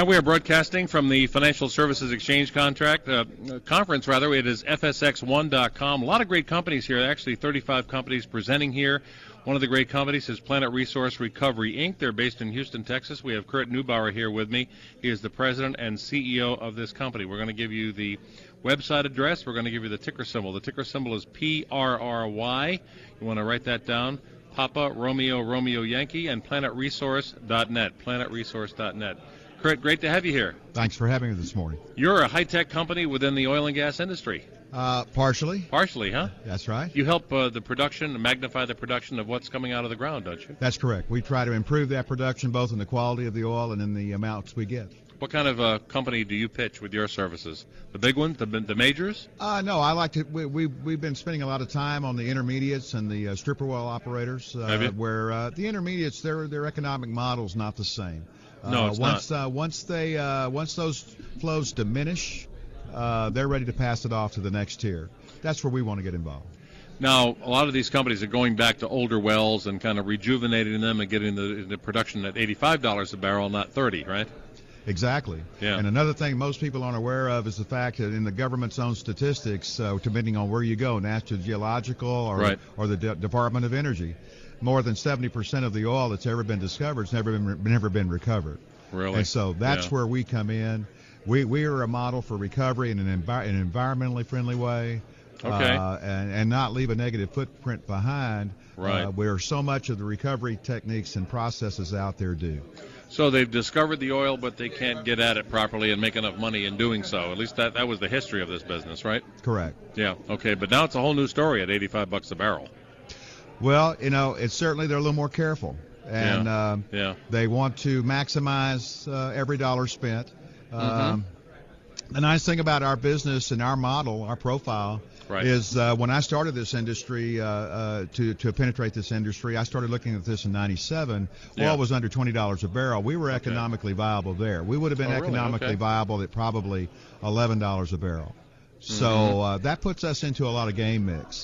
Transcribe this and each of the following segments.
And we are broadcasting from the Financial Services Exchange conference. It is FSX1.com. A lot of great companies here. Actually, 35 companies presenting here. One of the great companies is Planet Resource Recovery, Inc. They're based in Houston, Texas. We have Kurt Neubauer here with me. He is the president and CEO of this company. We're going to give you the website address. We're going to give you the ticker symbol. The ticker symbol is PRRY. You want to write that down. Papa, Romeo, Romeo, Yankee, and planetresource.net. Planetresource.net. Kurt, great to have you here. Thanks for having me this morning. You're a high-tech company within the oil and gas industry. Partially. Partially, huh? That's right. You help the production, magnify the production of what's coming out of the ground, don't you? That's correct. We try to improve that production both in the quality of the oil and in the amounts we get. What kind of company do you pitch with your services? The big ones, the majors? No, I like to. We've been spending a lot of time on the intermediates and the stripper well operators, where the intermediates, their economic model's not the same. No, it's not. Once those flows diminish, they're ready to pass it off to the next tier. That's where we want to get involved. Now, a lot of these companies are going back to older wells and kind of rejuvenating them and getting the production at $85 a barrel, not $30, right? Exactly. Yeah. And another thing most people aren't aware of is the fact that in the government's own statistics, depending on where you go, National Geological or the Department of Energy, more than 70% of the oil that's ever been discovered has never been recovered. Really? And so that's where we come in. We are a model for recovery in an environmentally friendly way. Okay. And not leave a negative footprint behind. Right. Where so much of the recovery techniques and processes out there do. So they've discovered the oil, but they can't get at it properly and make enough money in doing so. At least that was the history of this business, right? Correct. Yeah. Okay. But now it's a whole new story at $85 a barrel. Well, it's certainly they're a little more careful, and they want to maximize every dollar spent. The nice thing about our business and our model, our profile, is when I started this industry, to penetrate this industry, I started looking at this in '97. Oil was under $20 a barrel. We were economically viable there. We would have been economically viable at probably $11 a barrel. So that puts us into a lot of game mix.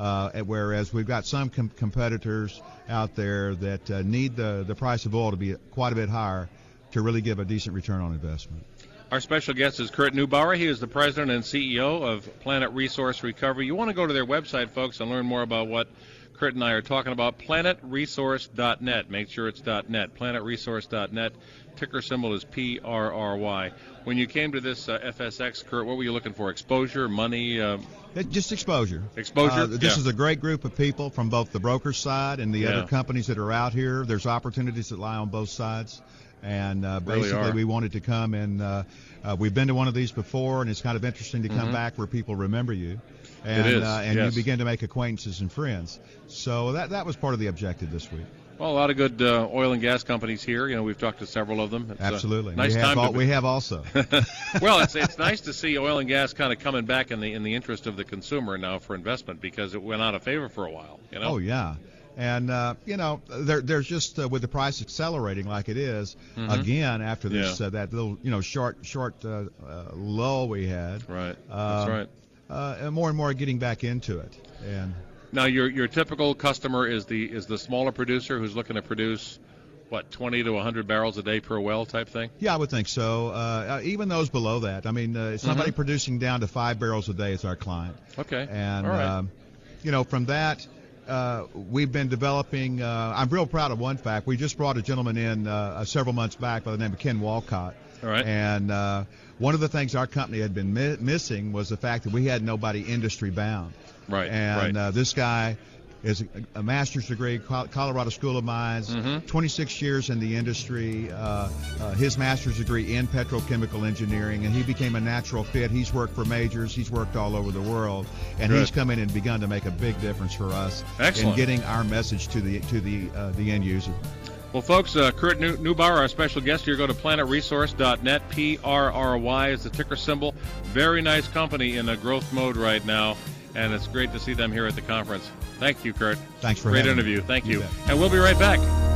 Whereas we've got some competitors out there that need the price of oil to be quite a bit higher to really give a decent return on investment. Our special guest is Kurt Neubauer. He is the president and CEO of Planet Resource Recovery. You want to go to their website, folks, and learn more about what Kurt and I are talking about. PlanetResource.net. Make sure it's .net. PlanetResource.net. Ticker symbol is PRRY. When you came to this FSX, Kurt, what were you looking for? Exposure, money? Just exposure. Exposure? This is a great group of people from both the broker side and the other companies that are out here. There's opportunities that lie on both sides. And basically we wanted to come and we've been to one of these before, and it's kind of interesting to come back where people remember you. And, it is, and you begin to make acquaintances and friends. So that was part of the objective this week. Well, a lot of good oil and gas companies here. We've talked to several of them. It's absolutely. Nice we have also. Well, it's nice to see oil and gas kind of coming back in the interest of the consumer now for investment, because it went out of favor for a while. Oh, yeah. And, there's just with the price accelerating like it is, again, after this that little, short lull we had. Right. That's right. And more getting back into it. And now your typical customer is the smaller producer who's looking to produce, 20 to 100 barrels a day per well type thing? Yeah, I would think so. Even those below that. I mean, somebody producing down to 5 barrels a day is our client. Okay. And, all right. From that, we've been developing. I'm real proud of one fact. We just brought a gentleman in several months back by the name of Ken Walcott. All right. And one of the things our company had been missing was the fact that we had nobody industry bound. Right. And this guy is a master's degree, Colorado School of Mines, 26 years in the industry, his master's degree in petrochemical engineering, and he became a natural fit. He's worked for majors. He's worked all over the world, and he's come in and begun to make a big difference for us in getting our message to the end user. Well, folks, Kurt Neubauer, our special guest here. Go to planetresource.net. PRRY is the ticker symbol. Very nice company in a growth mode right now, and it's great to see them here at the conference. Thank you, Kurt. Thanks for having me. Great interview. Thank you. And we'll be right back.